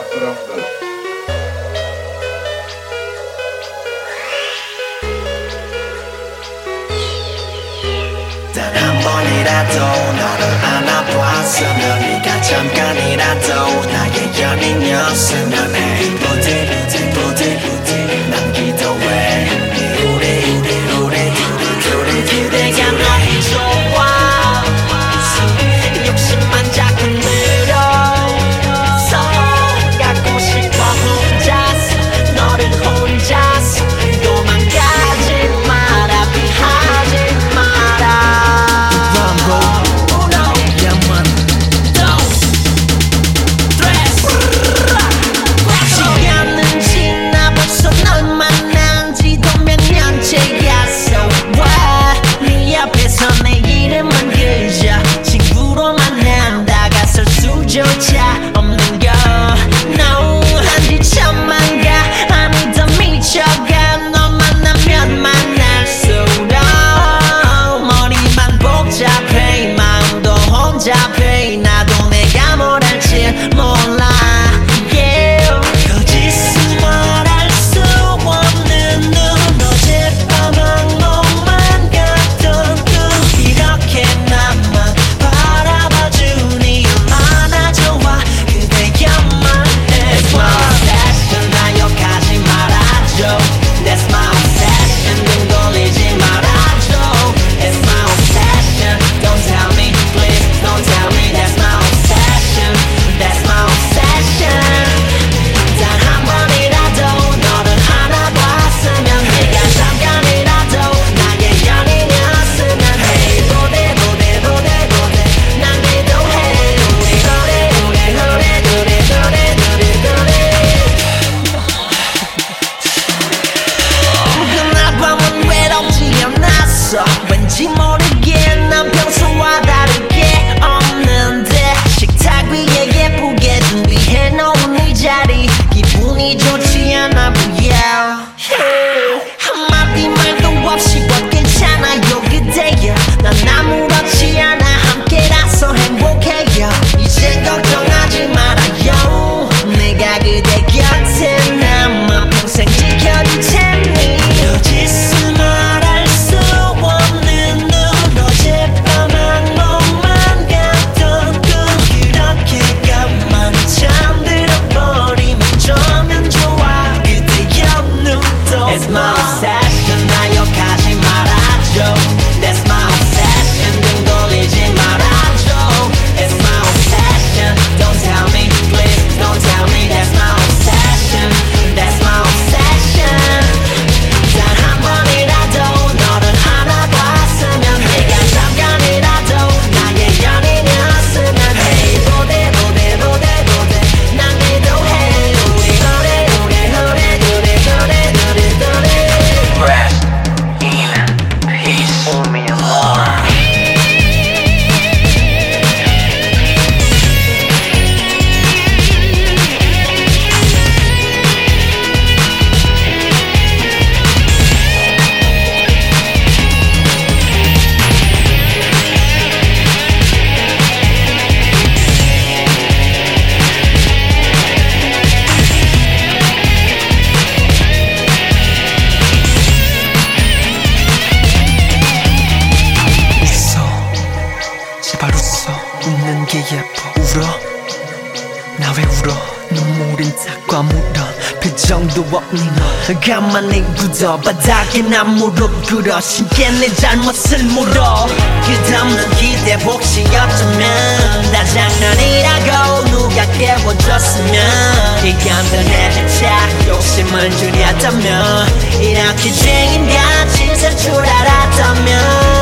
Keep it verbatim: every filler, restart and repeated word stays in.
사람들. 단 한 번이라도 너를 안아봤으면 네가 잠깐이라도 나의 연인이었으면 해. 부디 부디 부디 부디 난 기도해. 우리 우리 우리 둘이 둘이 둘이 내가 너무 좋아. 욕심만 자꾸 늘어. 서로 갖고 싶어 혼자서 너를 혼자서 도망가지 마라 피하지 마라. 시간은 지나 벌써 널 만난 지도 몇 년째야. So what 네 앞에서 내 이름만 그저 친구로만 한다가설 수조차 없는 거. No 한지 천만 가 아니다 미쳐가. 너 만나면 만날수록 머리만 복잡해 마음도 혼잡해. 나도 내가 뭘 할지 몰라. Yeah. 거짓은 말할 수 없는 눈. 어젯밤 악몽만 같던 꿈. 이렇게 나만 바라봐주니 얼마나 좋아. 그대여만 해. That's my obsession. 나 욕하지 말아줘. That's my obsession. 눈 돌리지 말아줘. It's my obsession. Don't tell me please. Don't tell me that's my obsession. That's my obsession. 단 한 번이라도 너를 안아봤으면 네가 잠깐이라도 나의 연인이었으면 해. 보대 보대 보대 보대 난 기도해. 우리 그래 우리 그래 그래 그래 그래 그래. 그날 밤은 외롭지 않았어. 왠지 모르게 난 평소와 다르게 없는데 식탁 위에 예쁘게 준비해놓은 이 자리 기분이 좋지 않아 보여. 한마디 말도 없이 뭐 괜찮아요 그대여. 난 아무렇지 않아 함께라서 행복해요. 이젠 걱정하지 말아요. 내가 그대 곁에 남아 평생 지켜줄 테니. 거짓을 말할 수 없는 눈. 어젯밤 악몽만 같던 꿈. 그렇게 가만히 잠들어버리면 좋으면 좋아. 그대여 눈도 It's my obsession. 나 욕하지 말아줘. That's my obsession. 눈 돌리지 말아줘. It's my obsession. Don't tell me please. Don't tell me that's my obsession. That's my obsession. 단 한 번이라도 너를 안아봤으면 네가 잠깐이라도 나의 연인이었으면 해. 보대 보대 보대 보대 난 기도해. 우리 그래 우리 그래 그래 그래 그래 그래. Rest in peace. Pour me more. 웃어 제발 웃어. 웃는 게 예뻐. 울어 나 왜 울어. 눈물은 닦고 아무런 표정도 없니 너. 가만히 굳어 바닥에 난 무릎 꿇어. 신께 내 잘못을 물어. 끝없는 기대 혹시 어쩌면 다 장난이라고 누가 깨워줬으면 이건 더 내 주차 욕심을 줄였다면 이렇게 죄인같이 살 줄 알았다면